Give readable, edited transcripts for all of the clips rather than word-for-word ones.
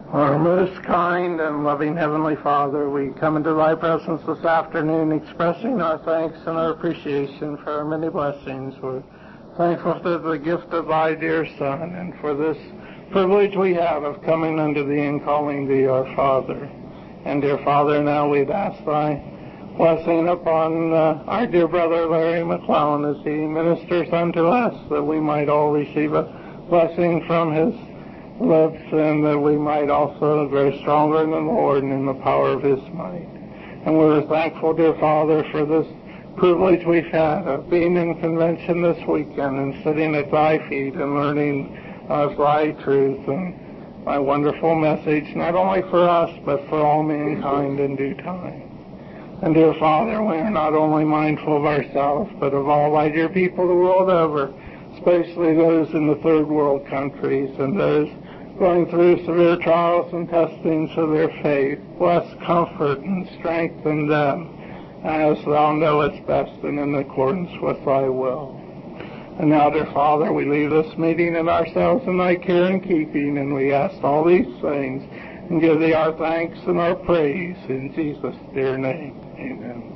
Our most kind and loving Heavenly Father, we come into Thy presence this afternoon expressing our thanks and our appreciation for our many blessings. We're thankful for the gift of Thy dear Son and for this privilege we have of coming unto Thee and calling Thee our Father. And dear Father, now we'd ask Thy blessing upon our dear brother Larry McClellan as he ministers unto us, that we might all receive a blessing from his lips, and that we might also grow stronger in the Lord and in the power of His might. And we're thankful, dear Father, for this privilege we've had of being in convention this weekend and sitting at Thy feet and learning of Thy truth and Thy wonderful message, not only for us, but for all mankind in due time. And dear Father, we are not only mindful of ourselves, but of all Thy dear people the world over, especially those in the third world countries and those going through severe trials and testings of their faith. Bless, comfort, and strengthen them as Thou knowest best and in accordance with Thy will. And now, dear Father, we leave this meeting and ourselves in Thy care and keeping, and we ask all these things and give Thee our thanks and our praise in Jesus' dear name. Amen.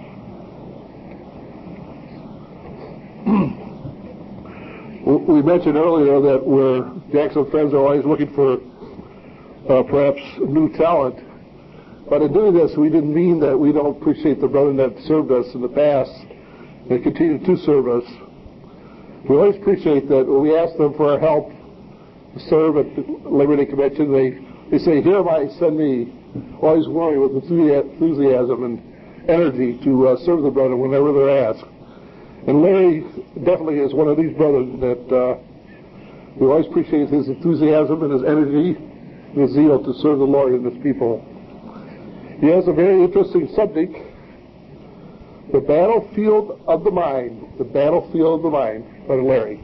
We mentioned earlier that Jackson Friends are always looking for perhaps new talent. But in doing this, we didn't mean that we don't appreciate the brethren that served us in the past and continue to serve us. We always appreciate that when we ask them for our help to serve at the Labor Day Convention, they say, "Here am I, send me," always willing with enthusiasm and energy to serve the brethren whenever they're asked. And Larry definitely is one of these brothers that we always appreciate his enthusiasm and his energy and his zeal to serve the Lord and His people. He has a very interesting subject, the battlefield of the mind. The battlefield of the mind, Brother Larry.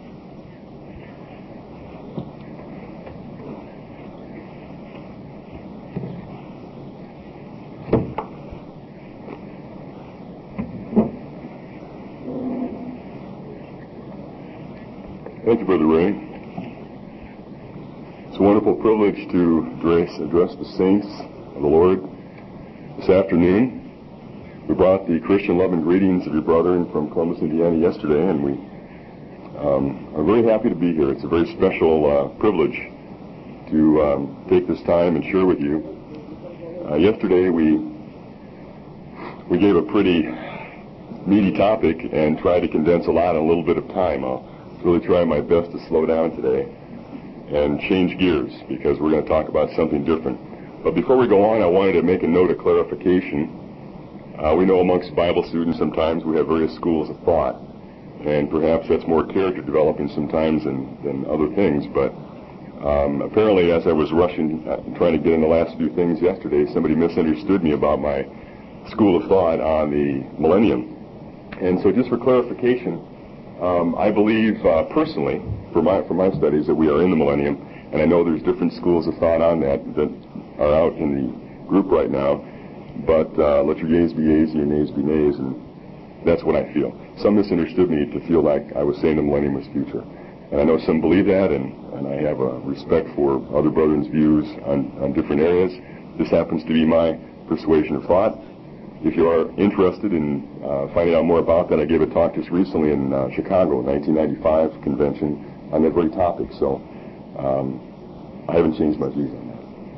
Thank you, Brother Ray. It's a wonderful privilege to address the saints of the Lord this afternoon. We brought the Christian love and greetings of your brethren from Columbus, Indiana yesterday, and we are very happy to be here. It's a very special privilege to take this time and share with you. Yesterday we gave a pretty meaty topic and tried to condense a lot in a little bit of time. I'll really try my best to slow down today and change gears because we're going to talk about something different. But before we go on, I wanted to make a note of clarification. We know amongst Bible students sometimes we have various schools of thought, and perhaps that's more character developing sometimes than other things. But apparently, as I was rushing, trying to get in the last few things yesterday, somebody misunderstood me about my school of thought on the millennium. And so just for clarification, I believe personally, for my studies, that we are in the millennium, and I know there's different schools of thought on that are out in the group right now, but let your yeas be yeas and your nays be nays, and that's what I feel. Some misunderstood me to feel like I was saying the millennium was future, and I know some believe that, and I have a respect for other brethren's views on different areas. This happens to be my persuasion of thought. If you are interested in finding out more about that, I gave a talk just recently in Chicago, 1995 convention, on that very topic. So I haven't changed my views on that.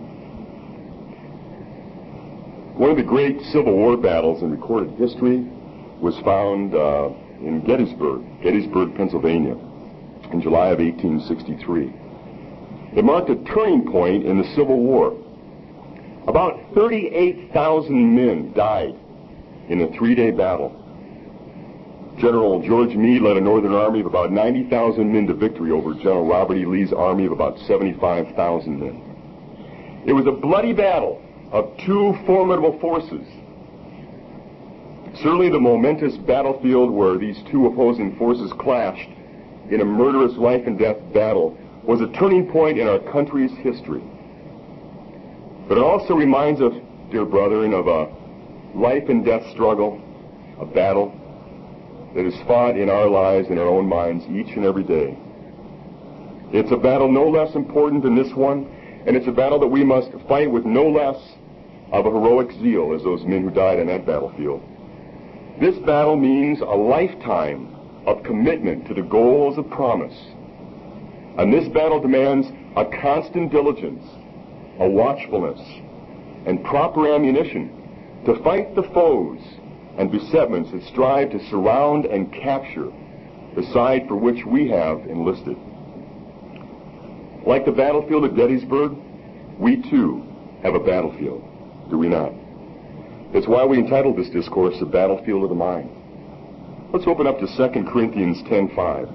One of the great Civil War battles in recorded history was found in Gettysburg, Pennsylvania, in July of 1863. It marked a turning point in the Civil War. About 38,000 men died in a 3-day battle. General George Meade led a northern army of about 90,000 men to victory over General Robert E. Lee's army of about 75,000 men. It was a bloody battle of two formidable forces. Certainly the momentous battlefield where these two opposing forces clashed in a murderous life and death battle was a turning point in our country's history. But it also reminds us, dear brethren, of a life and death struggle, a battle that is fought in our lives, in our own minds, each and every day. It's a battle no less important than this one, And it's a battle that we must fight with no less of a heroic zeal as those men who died on that battlefield. This battle means a lifetime of commitment to the goals of promise. And this battle demands a constant diligence, a watchfulness, and proper ammunition to fight the foes and besetments that strive to surround and capture the side for which we have enlisted. Like the battlefield at Gettysburg, we too have a battlefield, do we not? That's why we entitled this discourse, The Battlefield of the Mind. Let's open up to 2 Corinthians 10:5.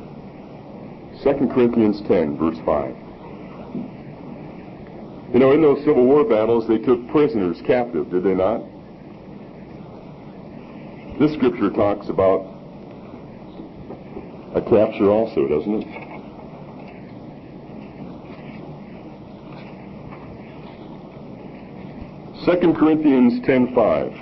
2 Corinthians 10, verse 5. You know, in those Civil War battles, they took prisoners captive, did they not? This scripture talks about a capture also, doesn't it? Second Corinthians 10:5.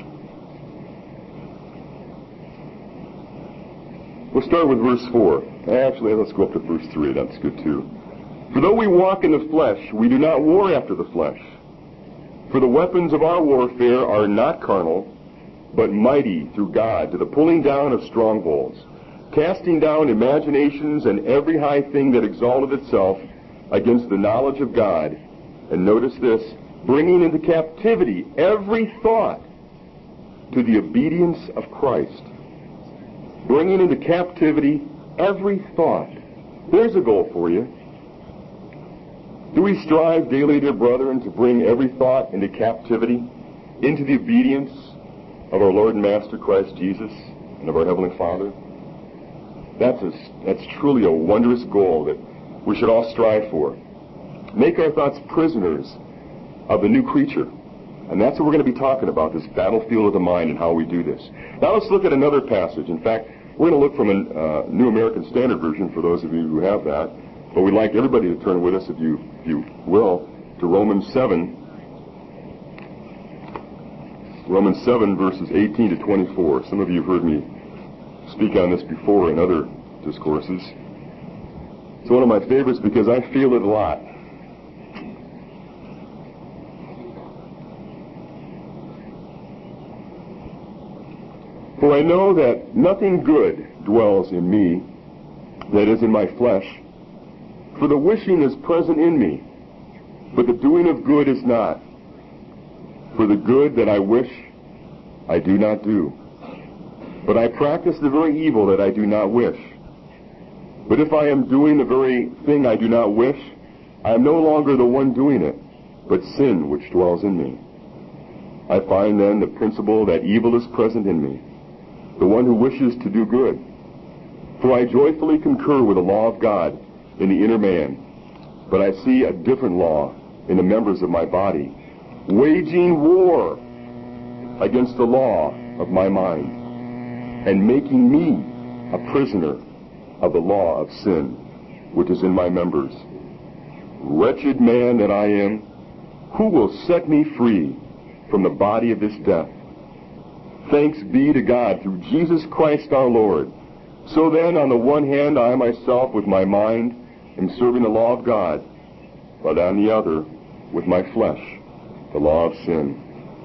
We'll start with verse 4. Actually, let's go up to verse 3. That's good too. For though we walk in the flesh, we do not war after the flesh. For the weapons of our warfare are not carnal, but mighty through God to the pulling down of strongholds, casting down imaginations and every high thing that exalted itself against the knowledge of God. And notice this, bringing into captivity every thought to the obedience of Christ. Bringing into captivity every thought. There's a goal for you. Do we strive daily, dear brethren, to bring every thought into captivity, into the obedience of our Lord and Master Christ Jesus and of our Heavenly Father? That's truly a wondrous goal that we should all strive for. Make our thoughts prisoners of the new creature. And that's what we're going to be talking about, this battlefield of the mind and how we do this. Now let's look at another passage. In fact, we're going to look from a New American Standard Version for those of you who have that. But we'd like everybody to turn with us, if you will, to Romans 7. Romans 7, verses 18 to 24. Some of you have heard me speak on this before in other discourses. It's one of my favorites because I feel it a lot. For I know that nothing good dwells in me, that is in my flesh. For the wishing is present in me, but the doing of good is not. For the good that I wish, I do not do. But I practice the very evil that I do not wish. But if I am doing the very thing I do not wish, I am no longer the one doing it, but sin which dwells in me. I find then the principle that evil is present in me, the one who wishes to do good. For I joyfully concur with the law of God in the inner man, but I see a different law in the members of my body, waging war against the law of my mind, and making me a prisoner of the law of sin, which is in my members. Wretched man that I am, who will set me free from the body of this death? Thanks be to God through Jesus Christ our Lord. So then, on the one hand, I myself with my mind am serving the law of God, but on the other, with my flesh, the law of sin.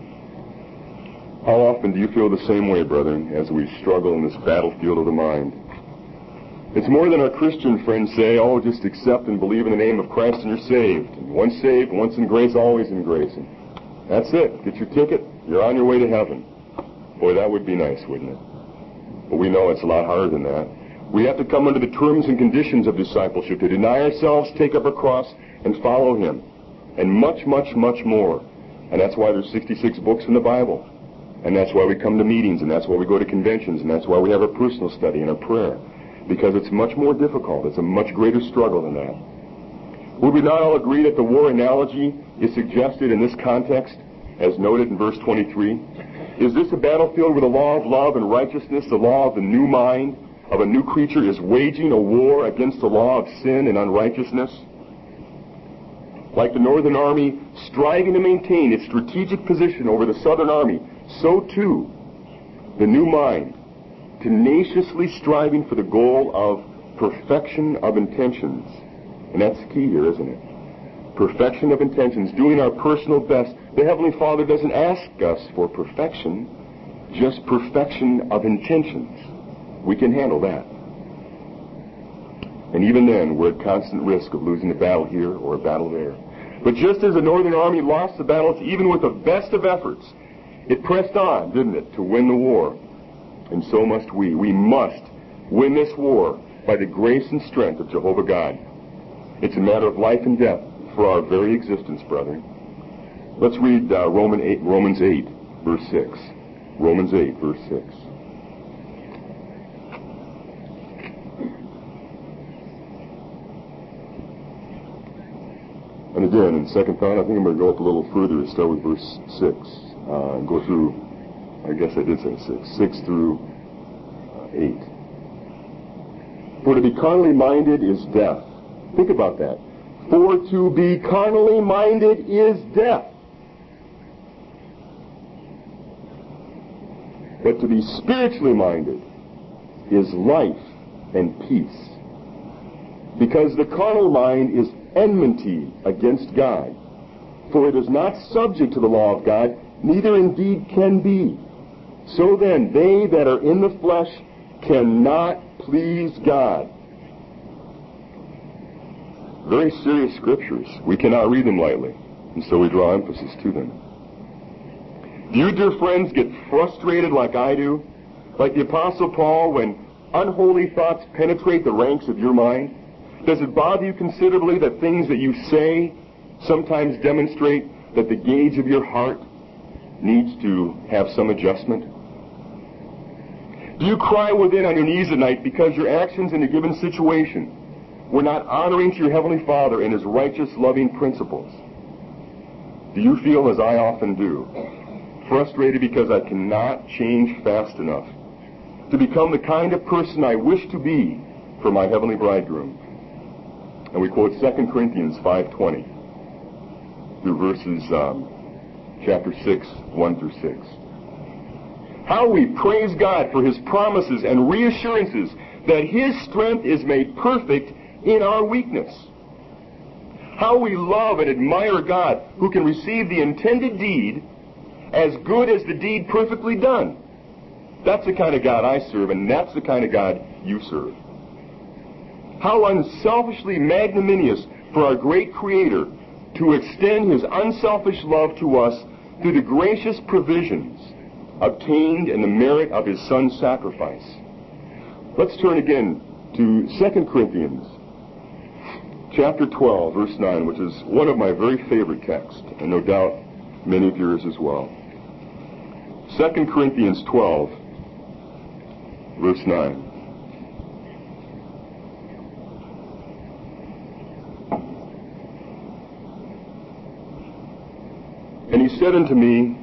How often do you feel the same way, brethren, as we struggle in this battlefield of the mind? It's more than our Christian friends say, oh, just accept and believe in the name of Christ and you're saved. And once saved, once in grace, always in grace. And that's it. Get your ticket. You're on your way to heaven. Boy, that would be nice, wouldn't it? But we know it's a lot harder than that. We have to come under the terms and conditions of discipleship, to deny ourselves, take up a cross, and follow Him. And much, much, much more. And that's why there's 66 books in the Bible. And that's why we come to meetings, and that's why we go to conventions, and that's why we have our personal study and our prayer. Because it's much more difficult. It's a much greater struggle than that. Would we not all agree that the war analogy is suggested in this context, as noted in verse 23? Is this a battlefield where the law of love and righteousness, the law of the new mind, of a new creature, is waging a war against the law of sin and unrighteousness? Like the Northern Army striving to maintain its strategic position over the Southern Army, so too the new mind, tenaciously striving for the goal of perfection of intentions. And that's the key here, isn't it? perfection of intentions, doing our personal best. The Heavenly Father doesn't ask us for perfection, just perfection of intentions. We can handle that. And even then, we're at constant risk of losing a battle here or a battle there. But just as the Northern Army lost the battles, even with the best of efforts, it pressed on, didn't it, to win the war. And so must we. We must win this war by the grace and strength of Jehovah God. It's a matter of life and death for our very existence, brethren. Let's read Romans 8, verse 6. Romans 8, verse 6. And again, in second thought, I think I'm going to go up a little further and start with verse 6. And go through, I guess I did say 6 through 8. For to be carnally minded is death. Think about that. For to be carnally minded is death. But to be spiritually minded is life and peace. Because the carnal mind is enmity against God. For it is not subject to the law of God, neither indeed can be. So then, they that are in the flesh cannot please God. Very serious scriptures. We cannot read them lightly, and so we draw emphasis to them. Do you, dear friends, get frustrated like I do? Like the Apostle Paul, when unholy thoughts penetrate the ranks of your mind? Does it bother you considerably that things that you say sometimes demonstrate that the gauge of your heart needs to have some adjustment? Do you cry within on your knees at night because your actions in a given situation were not honoring to your Heavenly Father and His righteous, loving principles? Do you feel, as I often do, frustrated because I cannot change fast enough to become the kind of person I wish to be for my Heavenly Bridegroom? And we quote 2 Corinthians 5:20 through verses chapter 6, 1 through 6. How we praise God for His promises and reassurances that His strength is made perfect in our weakness. How we love and admire God, who can receive the intended deed as good as the deed perfectly done. That's the kind of God I serve, and that's the kind of God you serve. How unselfishly magnanimous for our great Creator to extend His unselfish love to us through the gracious provisions obtained in the merit of His Son's sacrifice. Let's turn again to 2 Corinthians chapter 12, verse 9, which is one of my very favorite texts, and no doubt many of yours as well. 2 Corinthians 12, verse 9. And he said unto me,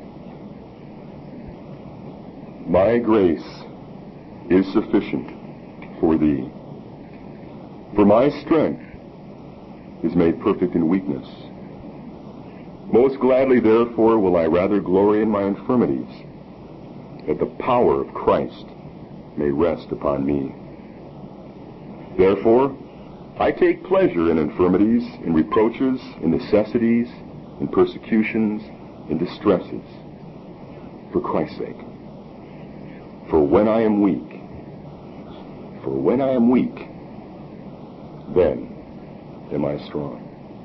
My grace is sufficient for thee, for my strength is made perfect in weakness. Most gladly, therefore, will I rather glory in my infirmities, that the power of Christ may rest upon me. Therefore, I take pleasure in infirmities, in reproaches, in necessities, in persecutions, in distresses, for Christ's sake. For when I am weak, then am I strong.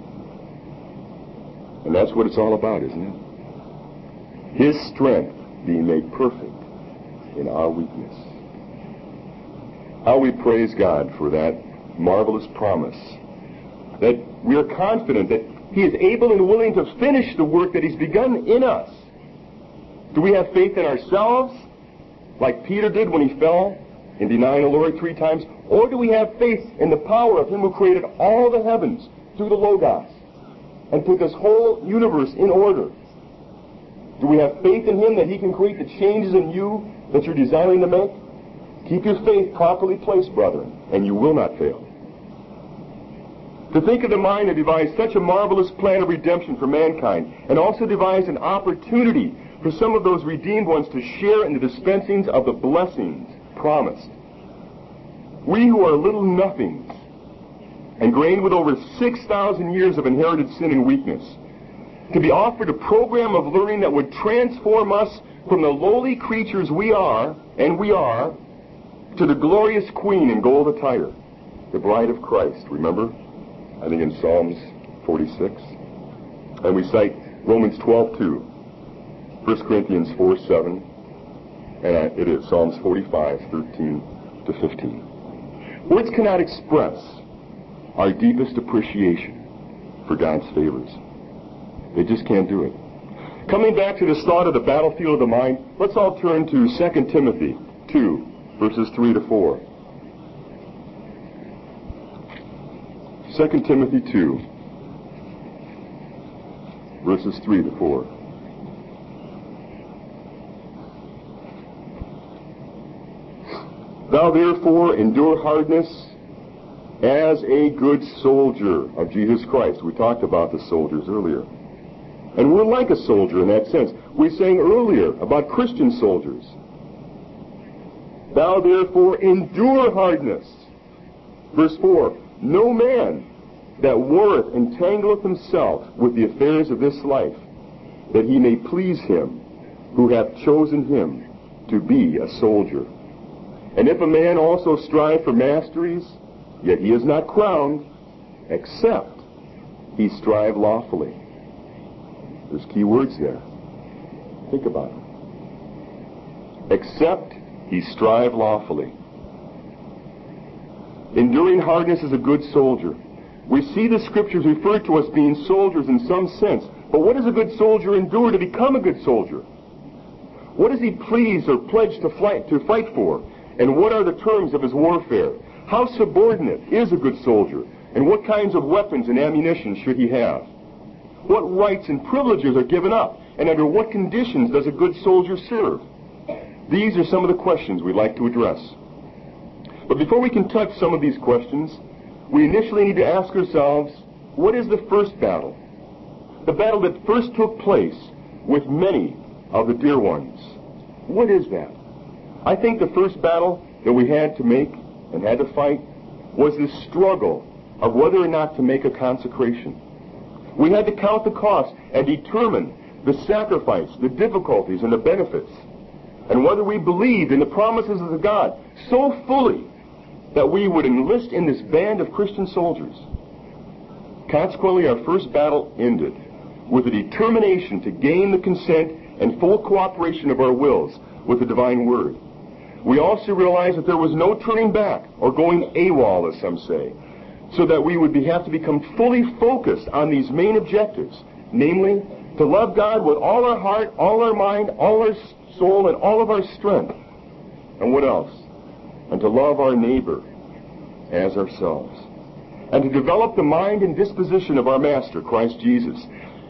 And that's what it's all about, isn't it? His strength being made perfect in our weakness. How we praise God for that marvelous promise, that we are confident that He is able and willing to finish the work that He's begun in us. Do we have faith in ourselves, like Peter did when he fell in denying the Lord 3 times? Or do we have faith in the power of Him who created all the heavens through the Logos and put this whole universe in order? Do we have faith in Him that He can create the changes in you that you're desiring to make? Keep your faith properly placed, brethren, and you will not fail. To think of the mind that devised such a marvelous plan of redemption for mankind, and also devised an opportunity for some of those redeemed ones to share in the dispensings of the blessings promised. We who are little nothings ingrained with over 6,000 years of inherited sin and weakness, to be offered a program of learning that would transform us from the lowly creatures we are, to the glorious queen in gold attire, the bride of Christ, remember? I think in Psalms 46. And we cite Romans 12:2, 1 Corinthians 4:7, and it is Psalms 45:13-15. Words cannot express our deepest appreciation for God's favors. They just can't do it. Coming back to this thought of the battlefield of the mind, let's all turn to 2 Timothy 2, verses 3-4. 2 Timothy 2, verses 3-4. Thou therefore endure hardness as a good soldier of Jesus Christ. We talked about the soldiers earlier. And we're like a soldier in that sense. We sang earlier about Christian soldiers. Thou therefore endure hardness. Verse 4, no man that warreth entangleth himself with the affairs of this life, that he may please him who hath chosen him to be a soldier. And if a man also strive for masteries, yet he is not crowned, except he strive lawfully. There's key words there. Think about it. Except he strive lawfully. Enduring hardness is a good soldier. We see the scriptures refer to us being soldiers in some sense. But what does a good soldier endure to become a good soldier? What does he please or pledge to fight for? And what are the terms of his warfare? How subordinate is a good soldier? And what kinds of weapons and ammunition should he have? What rights and privileges are given up? And under what conditions does a good soldier serve? These are some of the questions we'd like to address. But before we can touch some of these questions, we initially need to ask ourselves, what is the first battle? The battle that first took place with many of the dear ones. What is that? I think the first battle that we had to make and had to fight was the struggle of whether or not to make a consecration. We had to count the cost and determine the sacrifice, the difficulties, and the benefits, and whether we believed in the promises of God so fully that we would enlist in this band of Christian soldiers. Consequently, our first battle ended with a determination to gain the consent and full cooperation of our wills with the divine word. We also realized that there was no turning back or going AWOL, as some say, so that we would have to become fully focused on these main objectives, namely, to love God with all our heart, all our mind, all our soul, and all of our strength. And what else? And to love our neighbor as ourselves. And to develop the mind and disposition of our Master, Christ Jesus.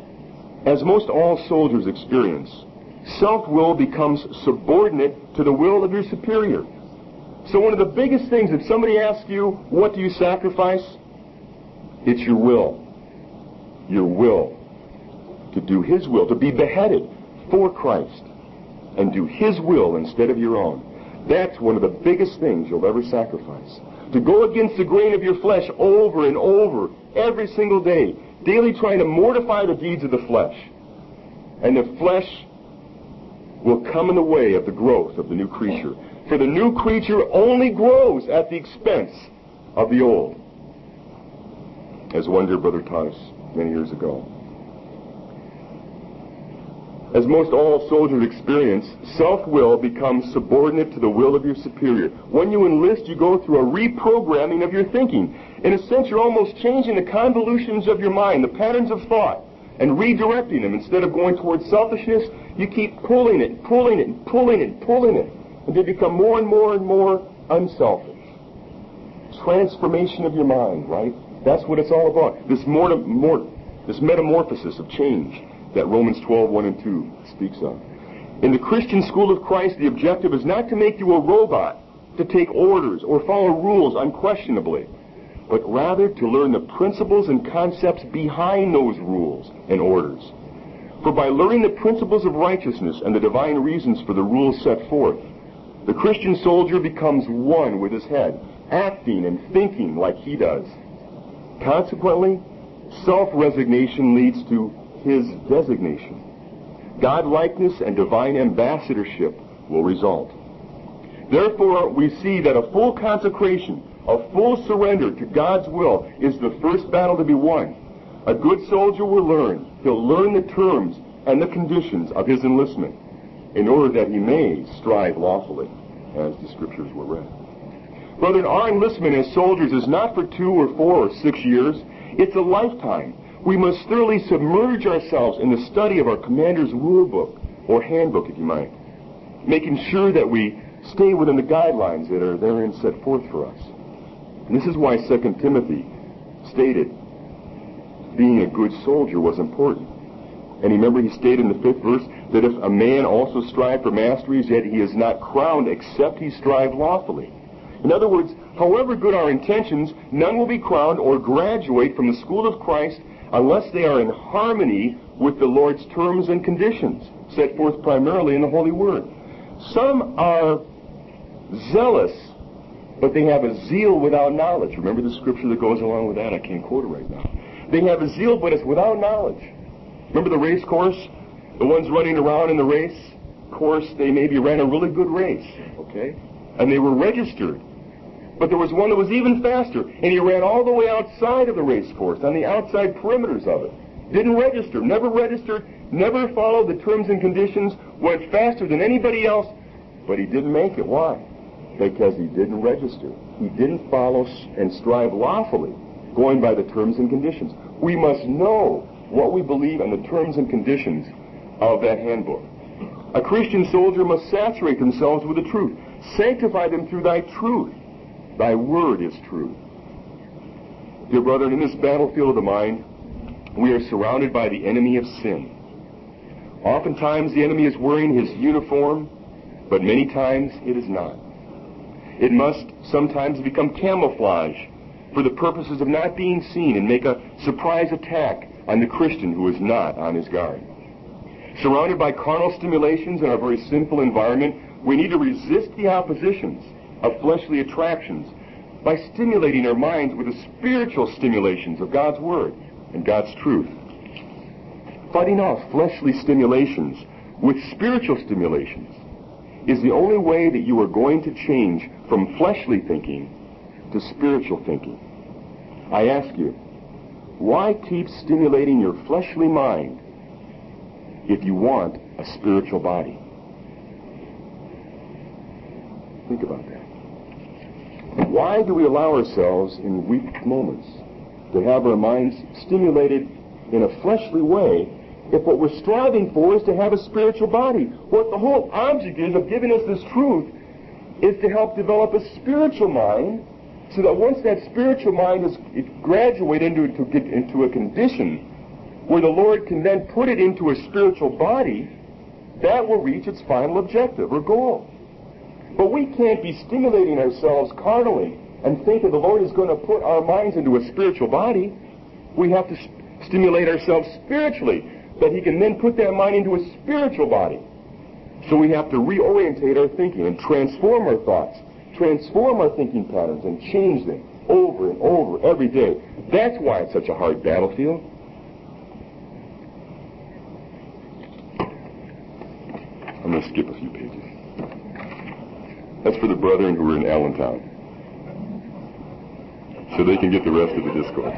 As most all soldiers experience, self-will becomes subordinate to the will of your superior. So one of the biggest things, if somebody asks you, what do you sacrifice? It's your will. Your will. To do His will. To be beheaded for Christ. And do His will instead of your own. That's one of the biggest things you'll ever sacrifice. To go against the grain of your flesh over and over, every single day. Daily trying to mortify the deeds of the flesh. And the flesh will come in the way of the growth of the new creature. For the new creature only grows at the expense of the old. As one dear brother taught us many years ago. As most all soldiers experience, self-will becomes subordinate to the will of your superior. When you enlist, you go through a reprogramming of your thinking. In a sense, you're almost changing the convolutions of your mind, the patterns of thought, and redirecting them. Instead of going towards selfishness, you keep pulling it, and they become more and more and more unselfish. Transformation of your mind, right? That's what it's all about. This metamorphosis of change that Romans 12:1 and 2 speaks of. In the Christian school of Christ, the objective is not to make you a robot, to take orders or follow rules unquestionably, but rather to learn the principles and concepts behind those rules and orders. For by learning the principles of righteousness and the divine reasons for the rules set forth, the Christian soldier becomes one with his head, acting and thinking like he does. Consequently, self-resignation leads to his designation. God-likeness and divine ambassadorship will result. Therefore, we see that a full consecration, a full surrender to God's will is the first battle to be won. A good soldier will learn. He'll learn the terms and the conditions of his enlistment in order that he may strive lawfully, as the scriptures were read. Brethren, our enlistment as soldiers is not for 2 or 4 or 6 years. It's a lifetime. We must thoroughly submerge ourselves in the study of our commander's rule book, or handbook, if you might, making sure that we stay within the guidelines that are therein set forth for us. And this is why 2 Timothy stated being a good soldier was important. And remember, he stated in the 5th verse that if a man also strive for masteries, yet he is not crowned except he strive lawfully. In other words, however good our intentions, none will be crowned or graduate from the school of Christ unless they are in harmony with the Lord's terms and conditions, set forth primarily in the Holy Word. Some are zealous, but they have a zeal without knowledge. Remember the scripture that goes along with that? I can't quote it right now. They have a zeal, but it's without knowledge. Remember the race course? The ones running around in the race course, they maybe ran a really good race, okay? And they were registered. But there was one that was even faster, and he ran all the way outside of the race course, on the outside perimeters of it. Didn't register, never registered, never followed the terms and conditions, went faster than anybody else, but he didn't make it. Why? Because he didn't register. He didn't follow and strive lawfully, going by the terms and conditions. We must know what we believe and the terms and conditions of that handbook. A Christian soldier must saturate themselves with the truth. Sanctify them through thy truth. Thy word is truth. Dear brethren, in this battlefield of the mind, we are surrounded by the enemy of sin. Oftentimes the enemy is wearing his uniform, but many times it is not. It must sometimes become camouflage for the purposes of not being seen and make a surprise attack on the Christian who is not on his guard. Surrounded by carnal stimulations in our very sinful environment, we need to resist the oppositions of fleshly attractions by stimulating our minds with the spiritual stimulations of God's Word and God's truth. Fighting off fleshly stimulations with spiritual stimulations is the only way that you are going to change from fleshly thinking to spiritual thinking. I ask you, why keep stimulating your fleshly mind if you want a spiritual body? Think about that. Why do we allow ourselves in weak moments to have our minds stimulated in a fleshly way if what we're striving for is to have a spiritual body? What the whole object is of giving us this truth is to help develop a spiritual mind, so that once that spiritual mind is graduated into a condition where the Lord can then put it into a spiritual body, that will reach its final objective or goal. But we can't be stimulating ourselves carnally and think that the Lord is going to put our minds into a spiritual body. We have to stimulate ourselves spiritually, that He can then put that mind into a spiritual body. So we have to reorientate our thinking and transform our thoughts, transform our thinking patterns, and change them over and over every day. That's why it's such a hard battlefield. I'm going to skip a few pages. That's for the brethren who are in Allentown, so they can get the rest of the discourse.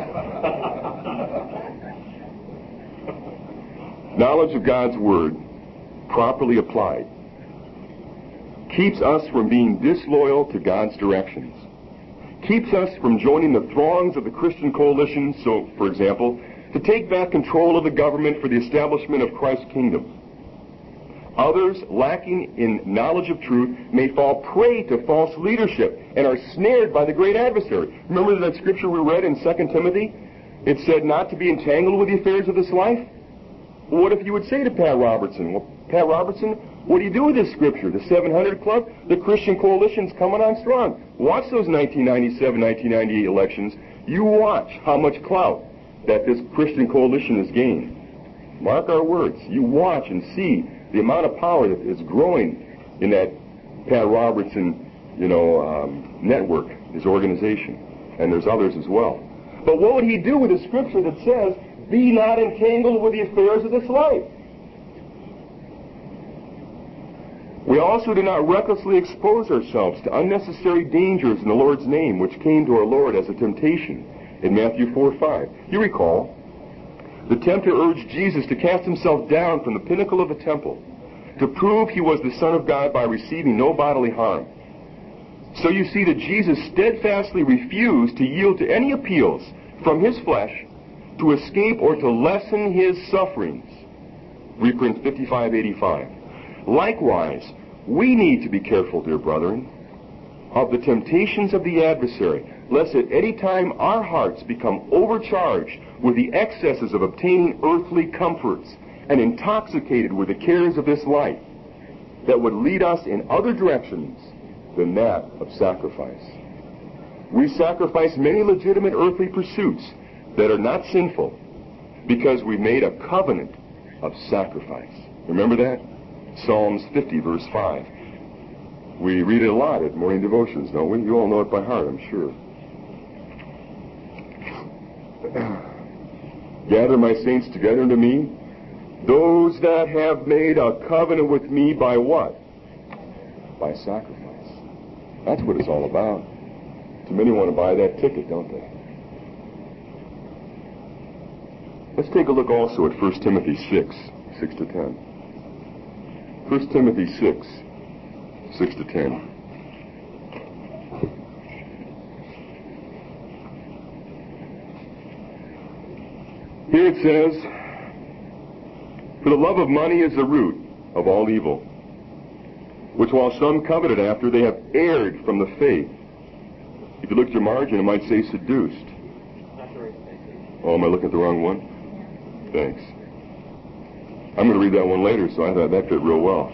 Knowledge of God's Word, properly applied, keeps us from being disloyal to God's directions, keeps us from joining the throngs of the Christian coalition, so, for example, to take back control of the government for the establishment of Christ's kingdom. Others, lacking in knowledge of truth, may fall prey to false leadership and are snared by the great adversary. Remember that scripture we read in 2 Timothy? It said not to be entangled with the affairs of this life? Well, what if you would say to Pat Robertson, well, Pat Robertson, what do you do with this scripture? The 700 Club? The Christian Coalition's coming on strong. Watch those 1997, 1998 elections. You watch how much clout that this Christian Coalition has gained. Mark our words. You watch and see the amount of power that is growing in that Pat Robertson, network, his organization. And there's others as well. But what would he do with a scripture that says, be not entangled with the affairs of this life? We also do not recklessly expose ourselves to unnecessary dangers in the Lord's name, which came to our Lord as a temptation in Matthew 4:5. You recall, the tempter urged Jesus to cast himself down from the pinnacle of the temple to prove he was the Son of God by receiving no bodily harm. So you see that Jesus steadfastly refused to yield to any appeals from his flesh to escape or to lessen his sufferings. Reprint 5585. Likewise, we need to be careful, dear brethren, of the temptations of the adversary, lest at any time our hearts become overcharged with the excesses of obtaining earthly comforts and intoxicated with the cares of this life that would lead us in other directions than that of sacrifice. We sacrifice many legitimate earthly pursuits that are not sinful because we made a covenant of sacrifice. Remember that? Psalms 50, verse 5. We read it a lot at morning devotions, don't we? You all know it by heart, I'm sure. Gather my saints together unto me, those that have made a covenant with me by what? By sacrifice. That's what it's all about. Too many want to buy that ticket, don't they? Let's take a look also at 1 Timothy 6 to 10. 1 Timothy 6 to 10. Here it says, for the love of money is the root of all evil, which while some coveted after, they have erred from the faith. If you look at your margin, it might say seduced. Oh, am I looking at the wrong one? Thanks. I'm going to read that one later, so I thought that fit real well.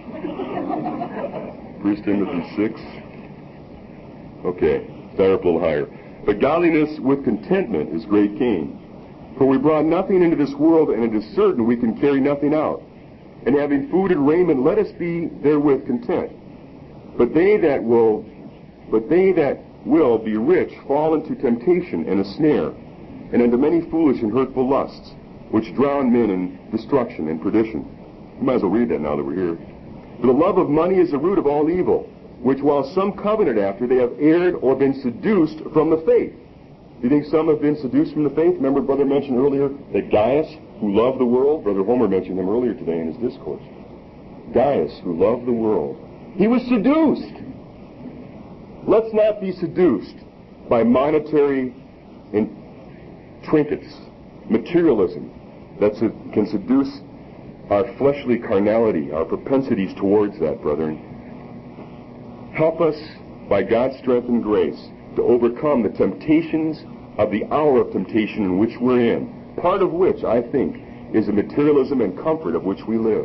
1 Timothy 6. Okay, start up a little higher. But godliness with contentment is great gain. For we brought nothing into this world, and it is certain we can carry nothing out. And having food and raiment, let us be therewith content. But they that will be rich fall into temptation and a snare, and into many foolish and hurtful lusts, which drown men in destruction and perdition. You might as well read that now that we're here. For the love of money is the root of all evil, which while some coveted after, they have erred or been seduced from the faith. Do you think some have been seduced from the faith? Remember, Brother mentioned earlier that Gaius, who loved the world, Brother Homer mentioned him earlier today in his discourse. Gaius, who loved the world, he was seduced. Let's not be seduced by monetary trinkets, materialism that can seduce our fleshly carnality, our propensities towards that, brethren. Help us, by God's strength and grace, to overcome the temptations of the hour of temptation in which we're in, part of which, I think, is the materialism and comfort of which we live.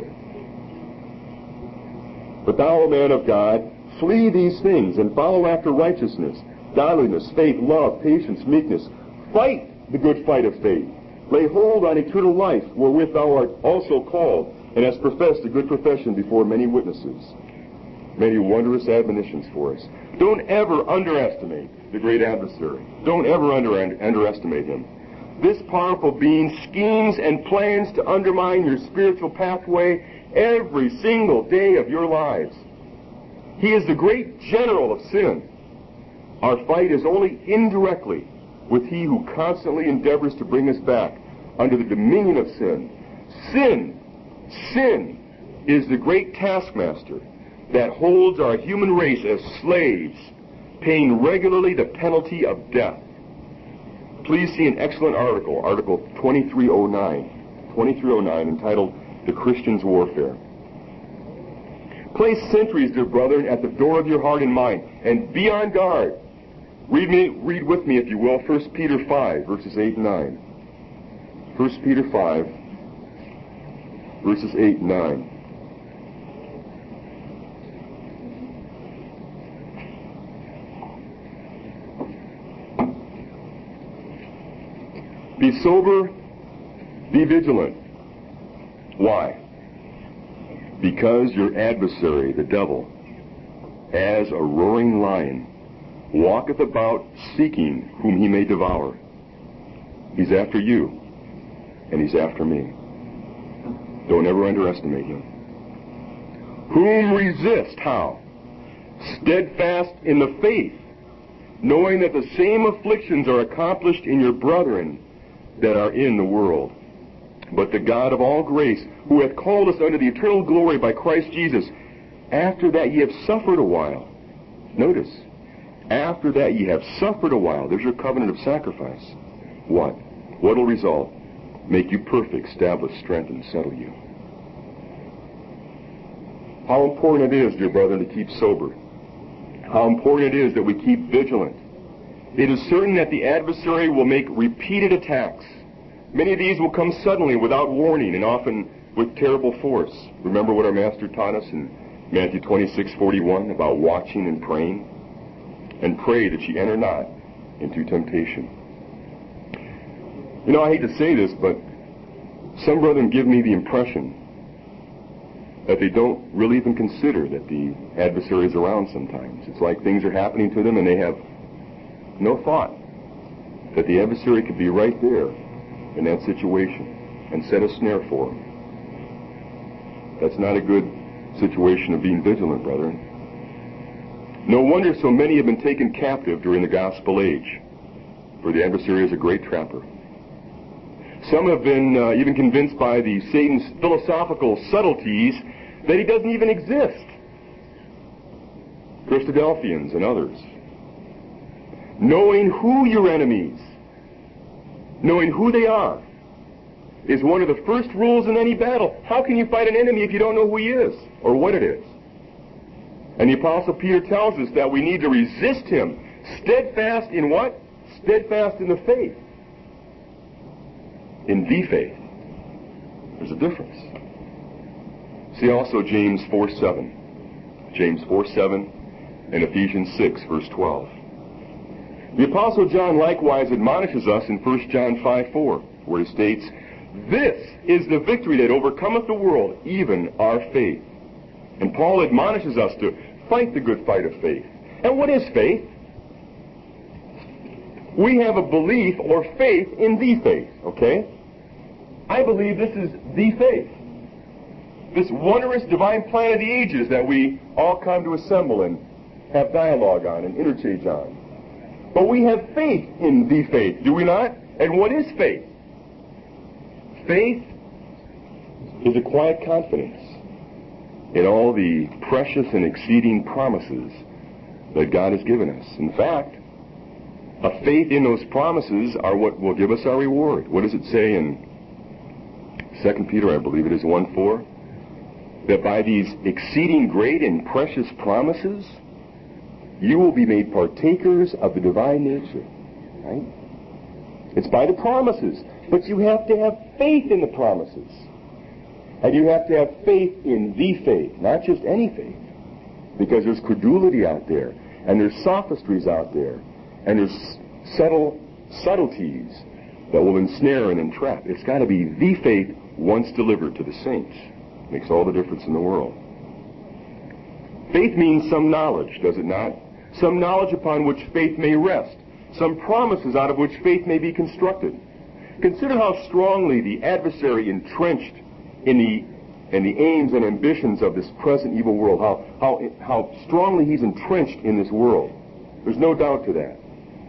But thou, O man of God, flee these things and follow after righteousness, godliness, faith, love, patience, meekness. Fight the good fight of faith. Lay hold on eternal life, wherewith thou art also called, and hast professed a good profession before many witnesses. Many wondrous admonitions for us. Don't ever underestimate the great adversary. Don't ever underestimate him. This powerful being schemes and plans to undermine your spiritual pathway every single day of your lives. He is the great general of sin. Our fight is only indirectly with he who constantly endeavors to bring us back under the dominion of sin. Sin is the great taskmaster that holds our human race as slaves, paying regularly the penalty of death. Please see an excellent article, Article 2309, entitled The Christian's Warfare. Place sentries, dear brethren, at the door of your heart and mind, and be on guard. Read with me, if you will, 1 Peter 5, verses 8 and 9. 1 Peter 5, verses 8 and 9. Be sober, be vigilant. Why? Because your adversary, the devil, as a roaring lion, walketh about seeking whom he may devour. He's after you, and he's after me. Don't ever underestimate him. Whom resist? How? Steadfast in the faith, knowing that the same afflictions are accomplished in your brethren that are in the world. But the God of all grace, who hath called us unto the eternal glory by Christ Jesus, after that ye have suffered a while. Notice, after that ye have suffered a while. There's your covenant of sacrifice. What? What will result? Make you perfect, establish, strengthen, settle you. How important it is, dear brethren, to keep sober. How important it is that we keep vigilant. It is certain that the adversary will make repeated attacks. Many of these will come suddenly without warning and often with terrible force. Remember what our Master taught us in Matthew 26:41 about watching and praying? And pray that ye enter not into temptation. You know, I hate to say this, but some brethren give me the impression that they don't really even consider that the adversary is around sometimes. It's like things are happening to them and they have no thought that the adversary could be right there in that situation and set a snare for them. That's not a good situation of being vigilant, brethren. No wonder so many have been taken captive during the gospel age, for the adversary is a great trapper. Some have been even convinced by the Satan's philosophical subtleties that he doesn't even exist. Christadelphians and others. Knowing who your enemies, knowing who they are, is one of the first rules in any battle. How can you fight an enemy if you don't know who he is or what it is? And the Apostle Peter tells us that we need to resist him. Steadfast in what? Steadfast in the faith. In the faith. There's a difference. See also James 4:7. James 4:7 and Ephesians 6, verse 12. The Apostle John likewise admonishes us in 1 John 5:4, where he states, "This is the victory that overcometh the world, even our faith." And Paul admonishes us to fight the good fight of faith. And what is faith? We have a belief or faith in the faith, okay? I believe this is the faith. This wondrous divine plan of the ages that we all come to assemble and have dialogue on and interchange on. But we have faith in the faith, do we not? And what is faith? Faith is a quiet confidence in all the precious and exceeding promises that God has given us. In fact, a faith in those promises are what will give us our reward. What does it say in 2 Peter, I believe it is 1:4? That by these exceeding great and precious promises, you will be made partakers of the divine nature. Right? It's by the promises. But you have to have faith in the promises. And you have to have faith in the faith, not just any faith. Because there's credulity out there, and there's sophistries out there, and there's subtleties that will ensnare and entrap. It's got to be the faith once delivered to the saints. Makes all the difference in the world. Faith means some knowledge, does it not? Some knowledge upon which faith may rest. Some promises out of which faith may be constructed. Consider how strongly the adversary entrenched in the aims and ambitions of this present evil world, how strongly he's entrenched in this world. There's no doubt to that.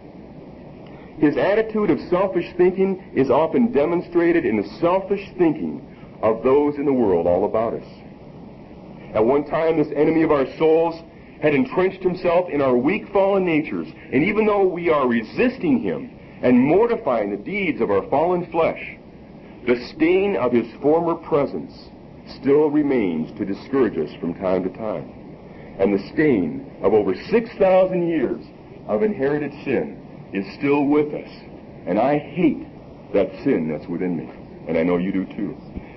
His attitude of selfish thinking is often demonstrated in the selfish thinking of those in the world all about us. At one time, this enemy of our souls had entrenched himself in our weak, fallen natures, and even though we are resisting him and mortifying the deeds of our fallen flesh, the stain of his former presence still remains to discourage us from time to time. And the stain of over 6,000 years of inherited sin is still with us. And I hate that sin that's within me. And I know you do too.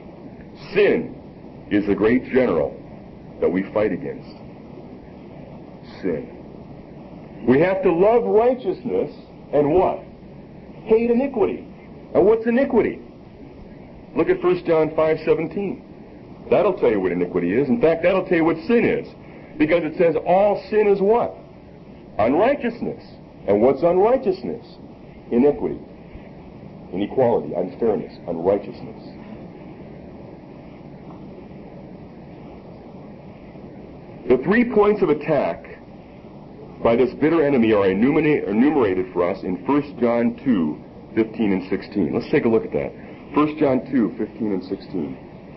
Sin is the great general that we fight against. Sin. We have to love righteousness and what? Hate iniquity. And what's iniquity? Look at 1 John 5:17. That'll tell you what iniquity is. In fact, that'll tell you what sin is. Because it says all sin is what? Unrighteousness. And what's unrighteousness? Iniquity. inequality, unfairness, unrighteousness. The 3 points of attack by this bitter enemy are enumerated for us in 1 John 2, 15 and 16. Let's take a look at that. 1 John 2, 15 and 16.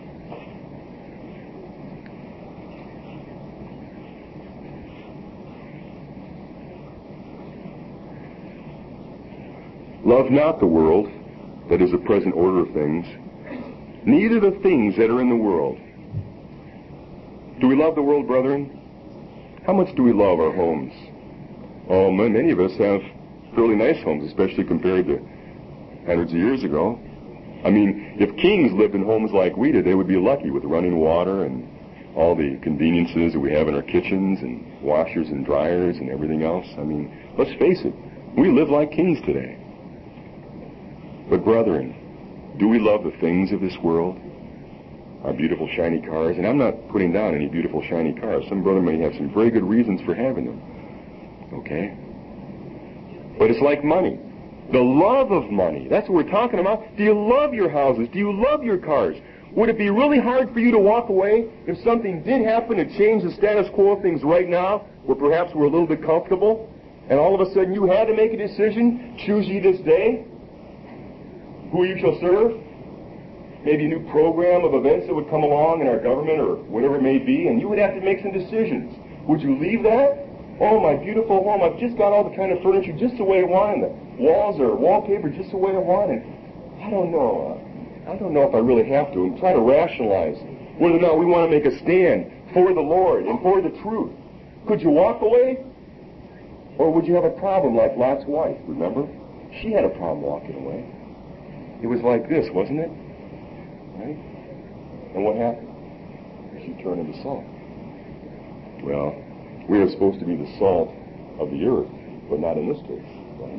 Love not the world, that is the present order of things, neither the things that are in the world. Do we love the world, brethren? How much do we love our homes? Oh, many of us have fairly nice homes, especially compared to hundreds of years ago. I mean, if kings lived in homes like we did, they would be lucky with running water and all the conveniences that we have in our kitchens and washers and dryers and everything else. I mean, let's face it, we live like kings today. But brethren, do we love the things of this world? Our beautiful shiny cars, and I'm not putting down any beautiful shiny cars. Some brother may have some very good reasons for having them. Okay? But it's like money. The love of money. That's what we're talking about. Do you love your houses? Do you love your cars? Would it be really hard for you to walk away if something did happen to change the status quo of things right now, where perhaps we're a little bit comfortable, and all of a sudden you had to make a decision, choose ye this day who you shall serve? Maybe a new program of events that would come along in our government or whatever it may be, and you would have to make some decisions. Would you leave that? Oh, my beautiful home, I've just got all the kind of furniture just the way I want, and the walls are wallpaper just the way I want, and I don't know. I don't know if I really have to. And try to rationalize whether or not we want to make a stand for the Lord and for the truth. Could you walk away? Or would you have a problem like Lot's wife, remember? She had a problem walking away. It was like this, wasn't it? Right? And what happened? She turned into salt. Well, we are supposed to be the salt of the earth, but not in this case. Right?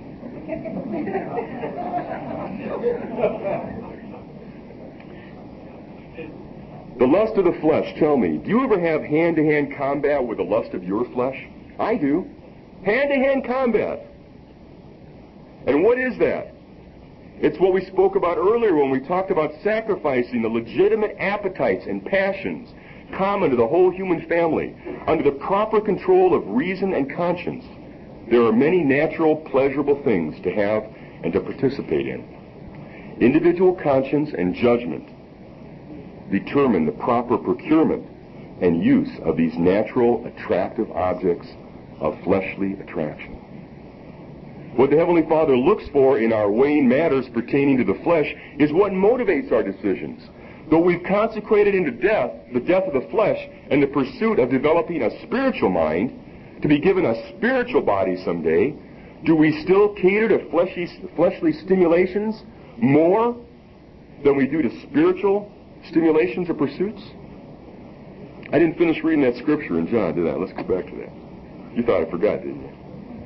The lust of the flesh, tell me, do you ever have hand-to-hand combat with the lust of your flesh? I do. Hand-to-hand combat. And what is that? It's what we spoke about earlier when we talked about sacrificing the legitimate appetites and passions common to the whole human family under the proper control of reason and conscience. There are many natural, pleasurable things to have and to participate in. Individual conscience and judgment determine the proper procurement and use of these natural, attractive objects of fleshly attraction. What the Heavenly Father looks for in our weighing matters pertaining to the flesh is what motivates our decisions. Though we've consecrated into death, the death of the flesh, and the pursuit of developing a spiritual mind, to be given a spiritual body someday, do we still cater to fleshly stimulations more than we do to spiritual stimulations or pursuits? I didn't finish reading that scripture in John, did I? Let's go back to that. You thought I forgot, didn't you?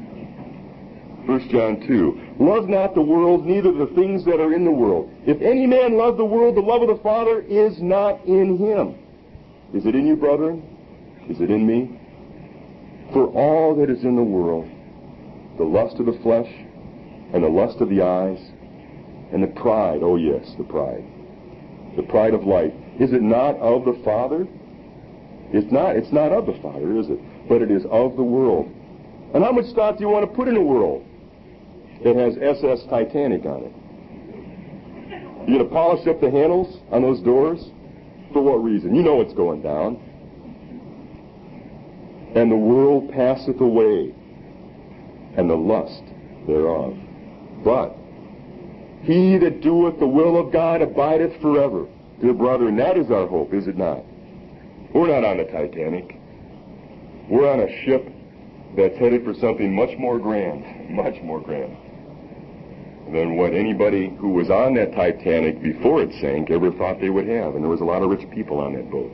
1 John 2. Love not the world, neither the things that are in the world. If any man love the world, the love of the Father is not in him. Is it in you, brethren? Is it in me? For all that is in the world, the lust of the flesh, and the lust of the eyes, and the pride, oh yes, the pride of life, is it not of the Father? It's not of the Father, is it? But it is of the world. And how much stock do you want to put in a world that has SS Titanic on it? You're going to polish up the handles on those doors? For what reason? You know it's going down. And the world passeth away, and the lust thereof. But he that doeth the will of God abideth forever. Dear brethren, that is our hope, is it not? We're not on the Titanic. We're on a ship that's headed for something much more grand than what anybody who was on that Titanic before it sank ever thought they would have. And there was a lot of rich people on that boat.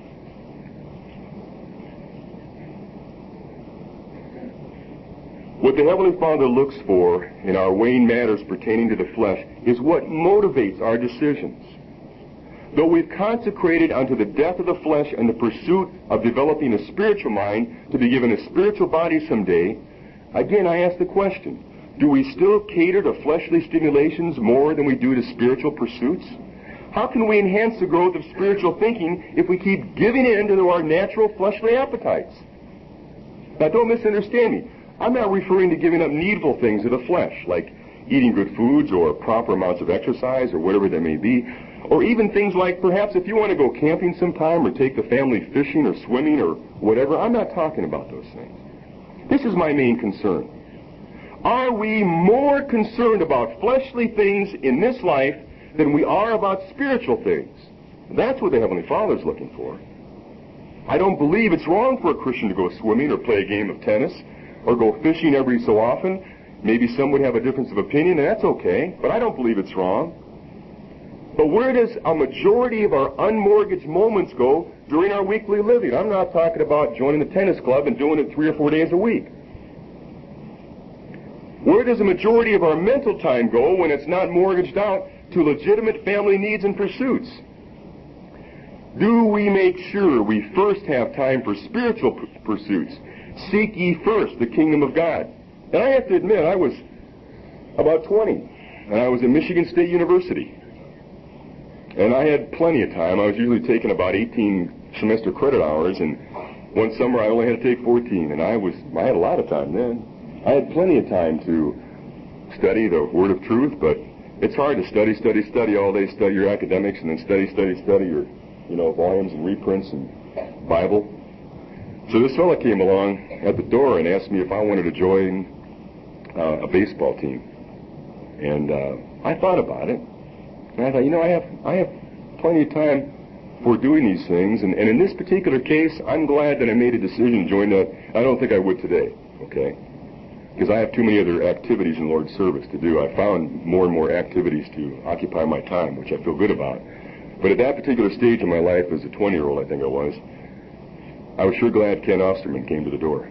What the Heavenly Father looks for in our weighing matters pertaining to the flesh is what motivates our decisions. Though we've consecrated unto the death of the flesh and the pursuit of developing a spiritual mind to be given a spiritual body someday, again I ask the question, Do we still cater to fleshly stimulations more than we do to spiritual pursuits? How can we enhance the growth of spiritual thinking if we keep giving in to our natural fleshly appetites? Now, don't misunderstand me. I'm not referring to giving up needful things of the flesh, like eating good foods or proper amounts of exercise or whatever they may be, or even things like perhaps if you want to go camping sometime or take the family fishing or swimming or whatever. I'm not talking about those things. This is my main concern. Are we more concerned about fleshly things in this life than we are about spiritual things? That's what the Heavenly Father is looking for. I don't believe it's wrong for a Christian to go swimming or play a game of tennis or go fishing every so often. Maybe some would have a difference of opinion, and that's okay, but I don't believe it's wrong. But where does a majority of our unmortgaged moments go during our weekly living? I'm not talking about joining the tennis club and doing it 3 or 4 days a week. Where does a majority of our mental time go when it's not mortgaged out to legitimate family needs and pursuits? Do we make sure we first have time for spiritual pursuits? Seek ye first the kingdom of God. And I have to admit, I was about 20, and I was at Michigan State University. And I had plenty of time. I was usually taking about 18 semester credit hours, and one summer I only had to take 14, and I had a lot of time then. I had plenty of time to study the Word of Truth, but it's hard to study all day, study your academics, and then study your, volumes and reprints and Bible. So this fellow came along at the door and asked me if I wanted to join a baseball team. And I thought about it. And I thought, I have plenty of time for doing these things. And in this particular case, I'm glad that I made a decision to join that. I don't think I would today, okay? Because I have too many other activities in Lord's service to do. I found more and more activities to occupy my time, which I feel good about. But at that particular stage in my life, as a 20-year-old, I think I was sure glad Ken Osterman came to the door.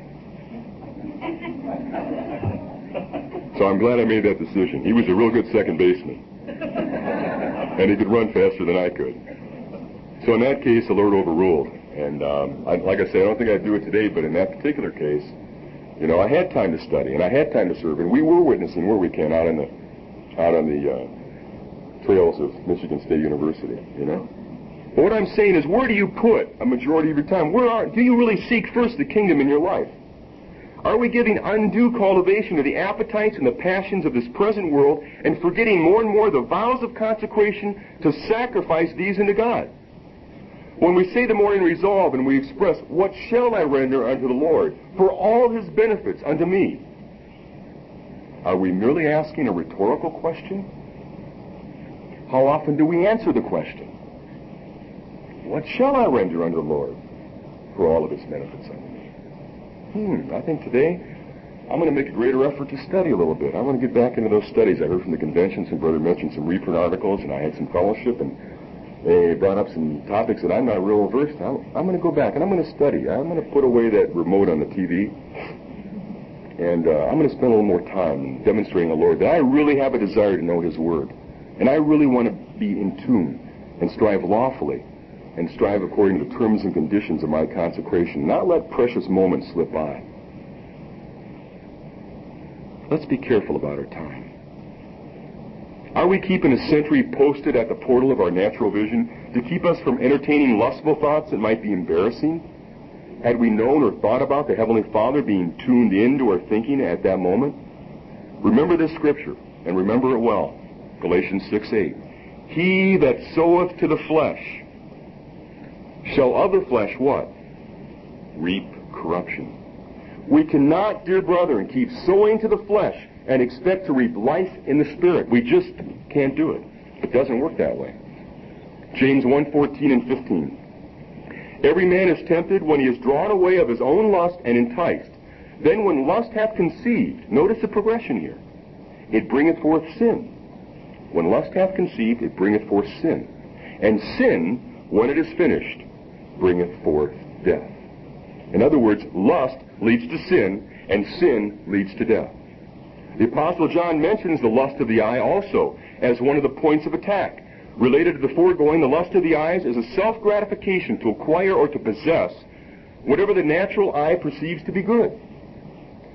So I'm glad I made that decision. He was a real good second baseman. And he could run faster than I could. So in that case, the Lord overruled. And like I said, I don't think I'd do it today, but in that particular case, I had time to study, and I had time to serve, and we were witnessing where we can out on the trails of Michigan State University, But what I'm saying is, where do you put a majority of your time? Do you really seek first the kingdom in your life? Are we giving undue cultivation to the appetites and the passions of this present world and forgetting more and more the vows of consecration to sacrifice these unto God? When we say the morning resolve and we express, what shall I render unto the Lord for all his benefits unto me? Are we merely asking a rhetorical question? How often do we answer the question? What shall I render unto the Lord for all of his benefits unto me? I think today I'm going to make a greater effort to study a little bit. I want to get back into those studies. I heard from the convention, some brother mentioned some reprint articles, and I had some fellowship, and they brought up some topics that I'm not real versed in. I'm going to go back, and I'm going to study. I'm going to put away that remote on the TV, and I'm going to spend a little more time demonstrating the Lord that I really have a desire to know his word, and I really want to be in tune and strive lawfully and strive according to the terms and conditions of my consecration, not let precious moments slip by. Let's be careful about our time. Are we keeping a sentry posted at the portal of our natural vision to keep us from entertaining lustful thoughts that might be embarrassing? Had we known or thought about the Heavenly Father being tuned into our thinking at that moment? Remember this scripture, and remember it well. Galatians 6:8. He that soweth to the flesh shall of the flesh what? Reap corruption. We cannot, dear brethren, keep sowing to the flesh and expect to reap life in the Spirit. We just can't do it. It doesn't work that way. James 1:14 and 15. Every man is tempted when he is drawn away of his own lust and enticed. Then when lust hath conceived, notice the progression here, it bringeth forth sin. When lust hath conceived, it bringeth forth sin. And sin, when it is finished, bringeth forth death. In other words, lust leads to sin, and sin leads to death. The Apostle John mentions the lust of the eye also as one of the points of attack. Related to the foregoing, the lust of the eyes is a self-gratification to acquire or to possess whatever the natural eye perceives to be good.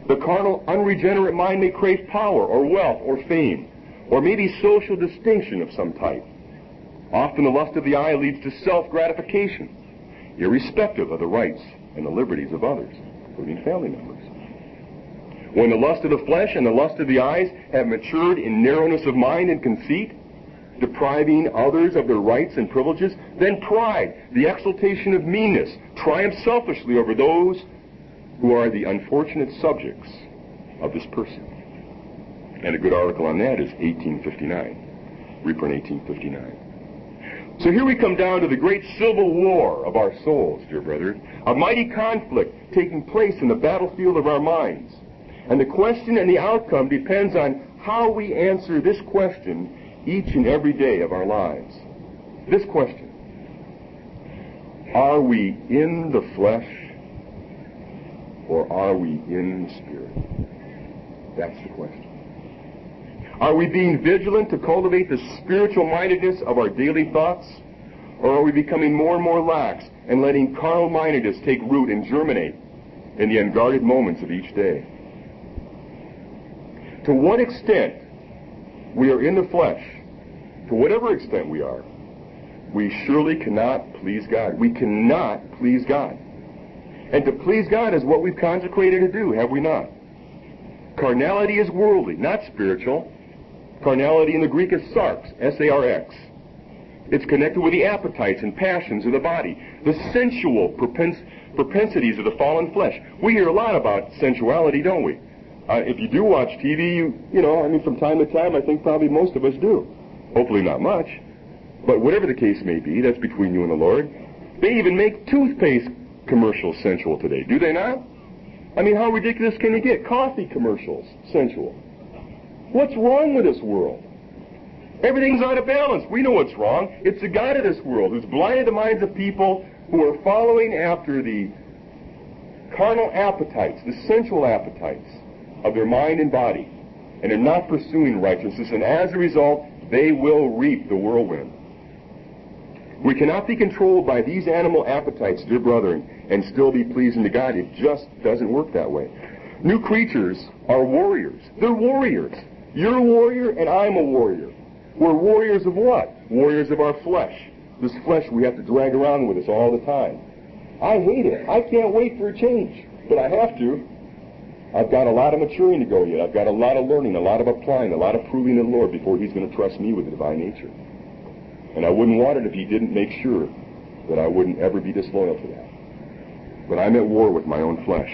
The carnal, unregenerate mind may crave power or wealth or fame, or maybe social distinction of some type. Often the lust of the eye leads to self-gratification, irrespective of the rights and the liberties of others, including family members. When the lust of the flesh and the lust of the eyes have matured in narrowness of mind and conceit, depriving others of their rights and privileges, then pride, the exaltation of meanness, triumphs selfishly over those who are the unfortunate subjects of this person. And a good article on that is 1859, reprint 1859. So here we come down to the great civil war of our souls, dear brethren, a mighty conflict taking place in the battlefield of our minds. And the question and the outcome depends on how we answer this question each and every day of our lives. This question: are we in the flesh or are we in the Spirit? That's the question. Are we being vigilant to cultivate the spiritual mindedness of our daily thoughts, or are we becoming more and more lax and letting carnal mindedness take root and germinate in the unguarded moments of each day? To what extent we are in the flesh, to whatever extent we are, we surely cannot please God. We cannot please God. And to please God is what we've consecrated to do, have we not? Carnality is worldly, not spiritual. Carnality in the Greek is sarx, S-A-R-X. It's connected with the appetites and passions of the body, the sensual propensities of the fallen flesh. We hear a lot about sensuality, don't we? If you do watch TV, you know, from time to time, I think probably most of us do. Hopefully not much. But whatever the case may be, that's between you and the Lord. They even make toothpaste commercials sensual today, do they not? I mean, how ridiculous can you get? Coffee commercials, sensual. What's wrong with this world? Everything's out of balance. We know what's wrong. It's the God of this world who's blinded the minds of people who are following after the carnal appetites, the sensual appetites of their mind and body, and are not pursuing righteousness, and as a result, they will reap the whirlwind. We cannot be controlled by these animal appetites, dear brethren, and still be pleasing to God. It just doesn't work that way. New creatures are warriors. They're warriors. You're a warrior, and I'm a warrior. We're warriors of what? Warriors of our flesh. This flesh we have to drag around with us all the time. I hate it. I can't wait for a change, but I have to. I've got a lot of maturing to go yet. I've got a lot of learning, a lot of applying, a lot of proving to the Lord before He's going to trust me with the divine nature. And I wouldn't want it if He didn't make sure that I wouldn't ever be disloyal to that. But I'm at war with my own flesh.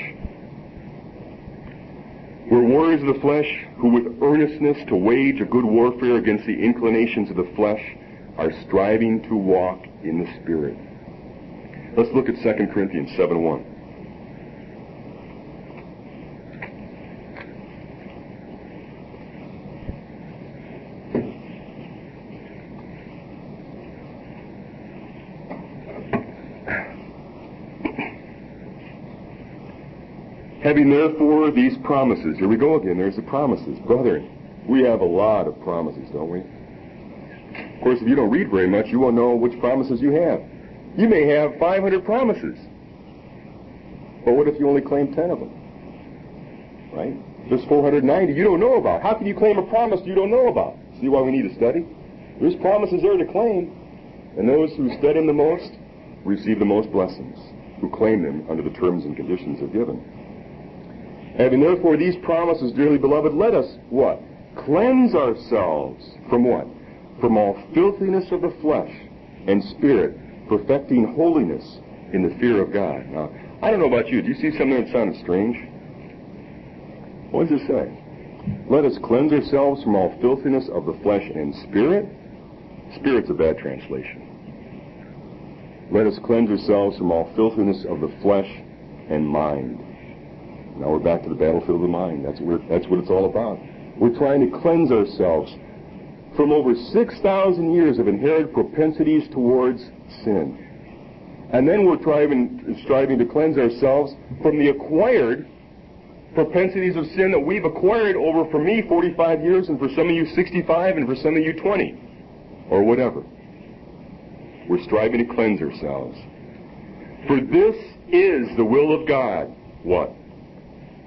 We're warriors of the flesh who with earnestness to wage a good warfare against the inclinations of the flesh are striving to walk in the Spirit. Let's look at 2 Corinthians 7:1. Having therefore these promises, here we go again, there's the promises. Brethren, we have a lot of promises, don't we? Of course, if you don't read very much, you won't know which promises you have. You may have 500 promises. But what if you only claim 10 of them? Right? There's 490 you don't know about. How can you claim a promise you don't know about? See why we need to study? There's promises there to claim. And those who study them the most receive the most blessings, who claim them under the terms and conditions they're given. Having therefore these promises, dearly beloved, let us, what? Cleanse ourselves from what? From all filthiness of the flesh and spirit, perfecting holiness in the fear of God. Now, I don't know about you. Do you see something that sounded strange? What does it say? Let us cleanse ourselves from all filthiness of the flesh and spirit. Spirit's a bad translation. Let us cleanse ourselves from all filthiness of the flesh and mind. Now we're back to the battlefield of the mind. That's what it's all about. We're trying to cleanse ourselves from over 6,000 years of inherited propensities towards sin. And then we're striving to cleanse ourselves from the acquired propensities of sin that we've acquired over, for me, 45 years, and for some of you, 65, and for some of you, 20, or whatever. We're striving to cleanse ourselves. For this is the will of God. What?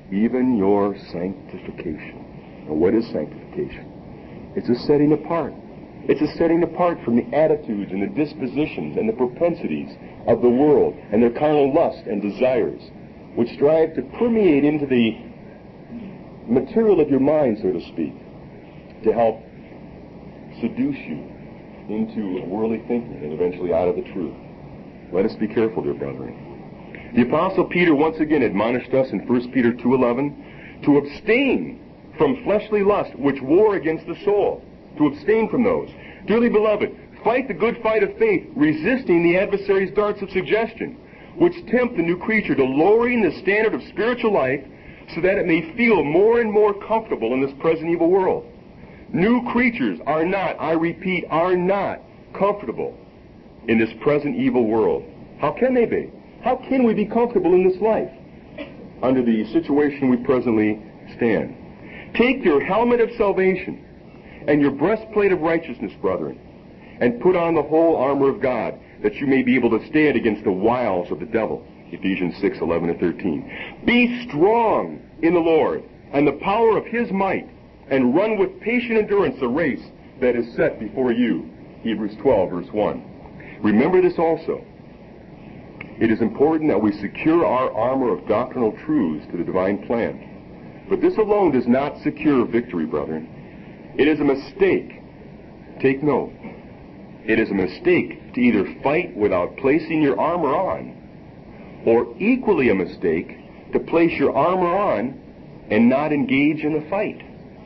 even your sanctification. Now, what is sanctification? It's a setting apart. It's a setting apart from the attitudes and the dispositions and the propensities of the world and their carnal lust and desires, which strive to permeate into the material of your mind, so to speak, to help seduce you into worldly thinking and eventually out of the truth. Let us be careful, dear brethren. The Apostle Peter once again admonished us in 1 Peter 2:11 to abstain from fleshly lust which war against the soul, to abstain from those. Dearly beloved, fight the good fight of faith, resisting the adversary's darts of suggestion, which tempt the new creature to lowering the standard of spiritual life so that it may feel more and more comfortable in this present evil world. New creatures are not, I repeat, are not comfortable in this present evil world. How can they be? How can we be comfortable in this life under the situation we presently stand? Take your helmet of salvation and your breastplate of righteousness, brethren, and put on the whole armor of God, that you may be able to stand against the wiles of the devil. Ephesians 6:11-13. Be strong in the Lord and the power of his might, and run with patient endurance the race that is set before you. Hebrews 12:1. Remember this also. It is important that we secure our armor of doctrinal truths to the divine plan. But this alone does not secure victory, brethren. It is a mistake. Take note. It is a mistake to either fight without placing your armor on, or equally a mistake to place your armor on and not engage in the fight.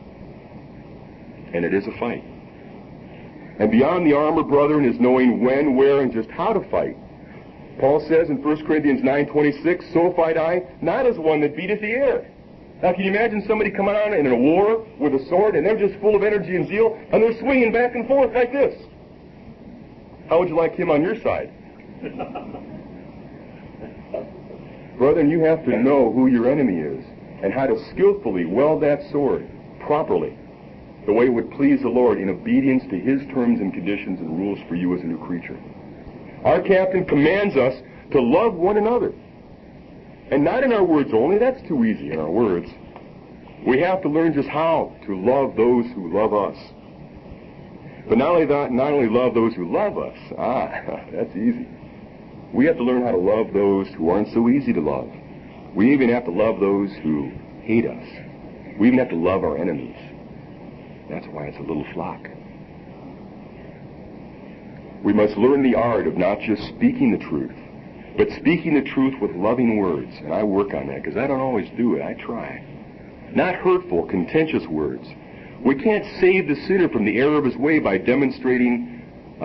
And it is a fight. And beyond the armor, brethren, is knowing when, where, and just how to fight. Paul says in 1 Corinthians 9:26, so fight I, not as one that beateth the air. Now, can you imagine somebody coming on in a war with a sword, and they're just full of energy and zeal, and they're swinging back and forth like this? How would you like him on your side? Brethren, you have to know who your enemy is and how to skillfully wield that sword properly, the way it would please the Lord in obedience to his terms and conditions and rules for you as a new creature. Our captain commands us to love one another. And not in our words only. That's too easy in our words. We have to learn just how to love those who love us. But not only that, not only love those who love us. That's easy. We have to learn how to love those who aren't so easy to love. We even have to love those who hate us. We even have to love our enemies. That's why it's a little flock. We must learn the art of not just speaking the truth, but speaking the truth with loving words. And I work on that because I don't always do it. I try. Not hurtful, contentious words. We can't save the sinner from the error of his way by demonstrating...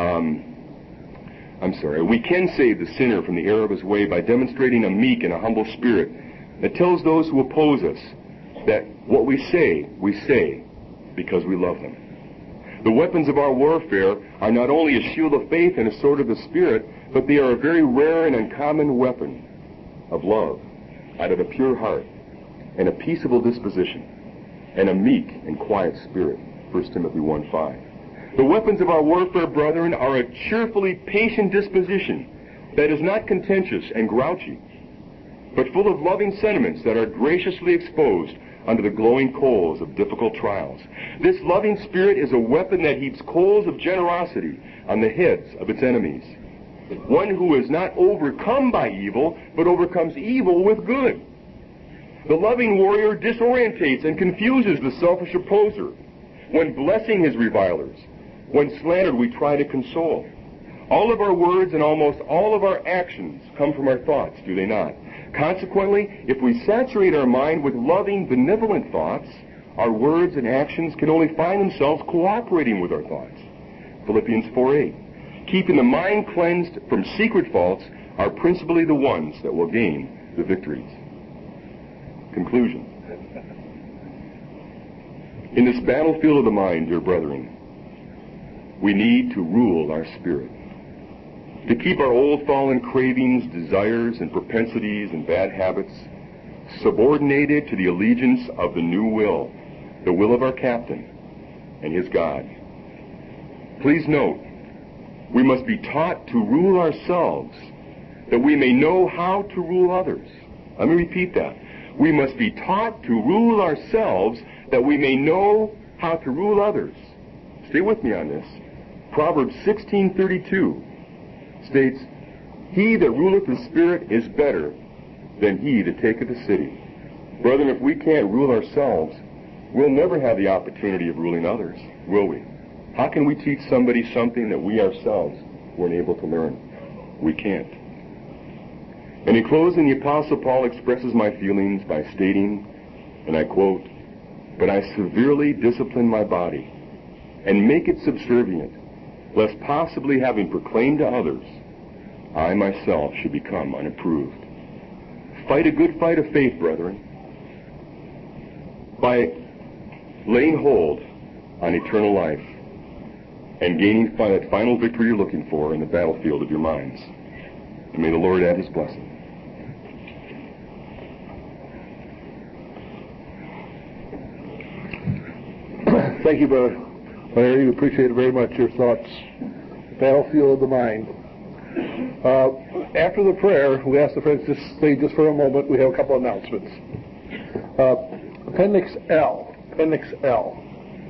We can save the sinner from the error of his way by demonstrating a meek and a humble spirit that tells those who oppose us that what we say because we love them. The weapons of our warfare are not only a shield of faith and a sword of the Spirit, but they are a very rare and uncommon weapon of love out of a pure heart and a peaceable disposition and a meek and quiet spirit. 1 Timothy 1:5. The weapons of our warfare, brethren, are a cheerfully patient disposition that is not contentious and grouchy, but full of loving sentiments that are graciously exposed under the glowing coals of difficult trials. This loving spirit is a weapon that heaps coals of generosity on the heads of its enemies. One who is not overcome by evil, but overcomes evil with good. The loving warrior disorientates and confuses the selfish opposer. When blessing his revilers, when slandered, we try to console. All of our words and almost all of our actions come from our thoughts, do they not? Consequently, if we saturate our mind with loving, benevolent thoughts, our words and actions can only find themselves cooperating with our thoughts. Philippians 4:8. Keeping the mind cleansed from secret faults are principally the ones that will gain the victories. Conclusion. In this battlefield of the mind, dear brethren, we need to rule our spirit. To keep our old fallen cravings, desires, and propensities and bad habits subordinated to the allegiance of the new will, the will of our captain and his God. Please note, we must be taught to rule ourselves that we may know how to rule others. Let me repeat that. We must be taught to rule ourselves that we may know how to rule others. Stay with me on this. Proverbs 16:32 states, "He that ruleth the spirit is better than he that taketh a city." Brethren, if we can't rule ourselves, we'll never have the opportunity of ruling others, will we? How can we teach somebody something that we ourselves weren't able to learn? We can't. And in closing, the Apostle Paul expresses my feelings by stating, and I quote, "But I severely discipline my body and make it subservient, lest possibly having proclaimed to others, I myself should become unapproved." Fight a good fight of faith, brethren, by laying hold on eternal life and gaining that final victory you're looking for in the battlefield of your minds. And may the Lord add his blessing. Thank you, Brother Larry. We appreciate it very much, your thoughts. Battlefield of the mind. After the prayer, we ask the friends to stay just for a moment. We have a couple of announcements. Appendix L. Appendix L.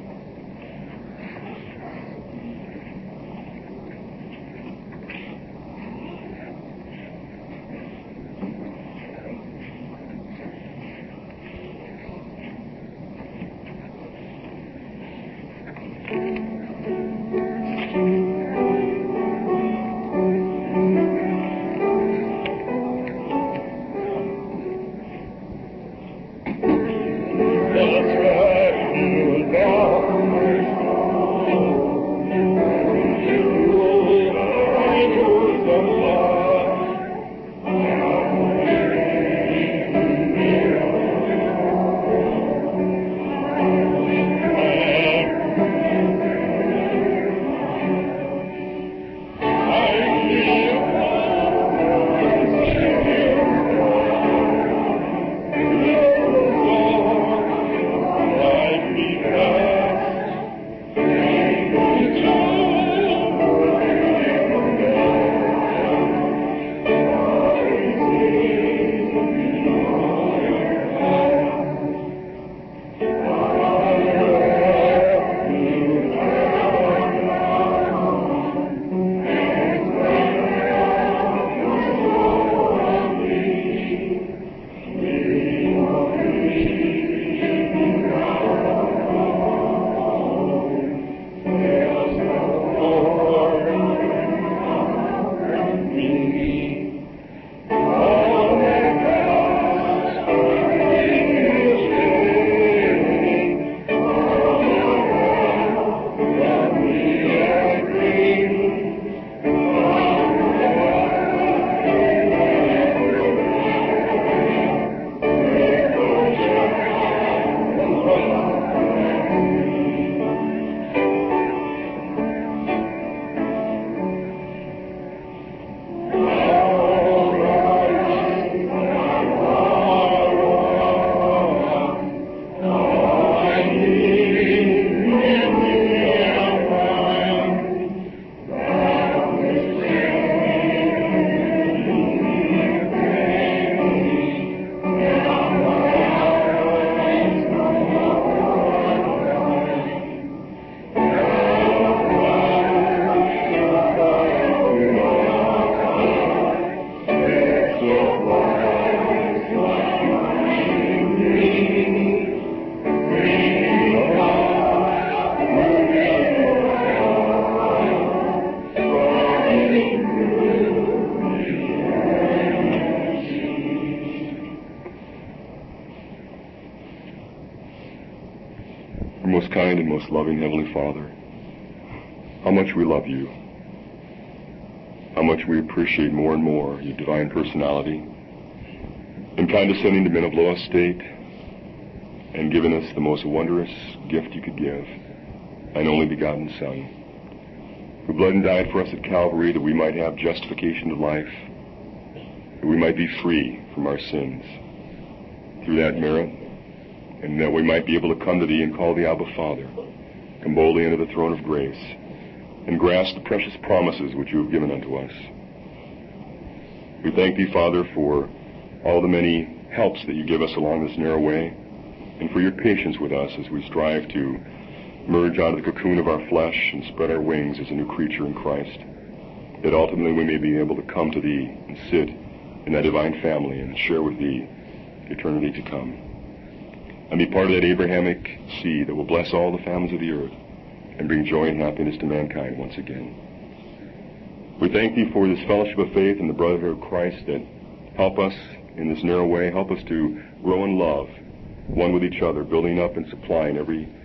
Most kind and most loving Heavenly Father, how much we love you, how much we appreciate more and more your divine personality in condescending to men of low estate and giving us the most wondrous gift you could give, thine only begotten Son, who bled and died for us at Calvary that we might have justification to life, that we might be free from our sins through that merit, and that we might be able to come to thee and call thee Abba Father, come boldly into the throne of grace, and grasp the precious promises which you have given unto us. We thank thee, Father, for all the many helps that you give us along this narrow way, and for your patience with us as we strive to merge out of the cocoon of our flesh and spread our wings as a new creature in Christ, that ultimately we may be able to come to Thee and sit in that divine family and share with Thee eternity to come, and be part of that Abrahamic seed that will bless all the families of the earth and bring joy and happiness to mankind once again. We thank Thee for this fellowship of faith and the brotherhood of Christ that help us in this narrow way, help us to grow in love, one with each other, building up and supplying every